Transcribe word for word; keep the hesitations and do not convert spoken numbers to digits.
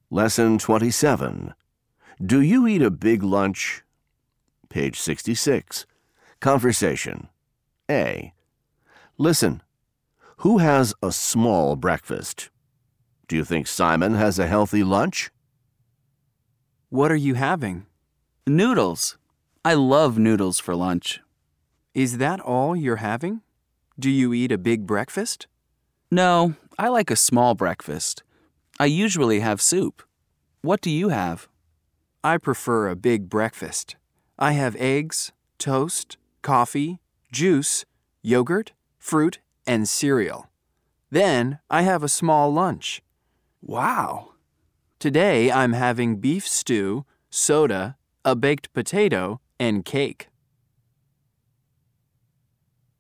Lesson twenty-seven. Do you eat a big lunch? Page sixty-six. Conversation. A. Listen. Who has a small breakfast? Do you think Simon has a healthy lunch? What are you having? Noodles. I love noodles for lunch. Is that all you're having? Do you eat a big breakfast? No, I like a small breakfast. I usually have soup. What do you have? I prefer a big breakfast. I have eggs, toast, coffee, juice, yogurt, fruit, and cereal. Then I have a small lunch. Wow! Today I'm having beef stew, soda, a baked potato, and cake.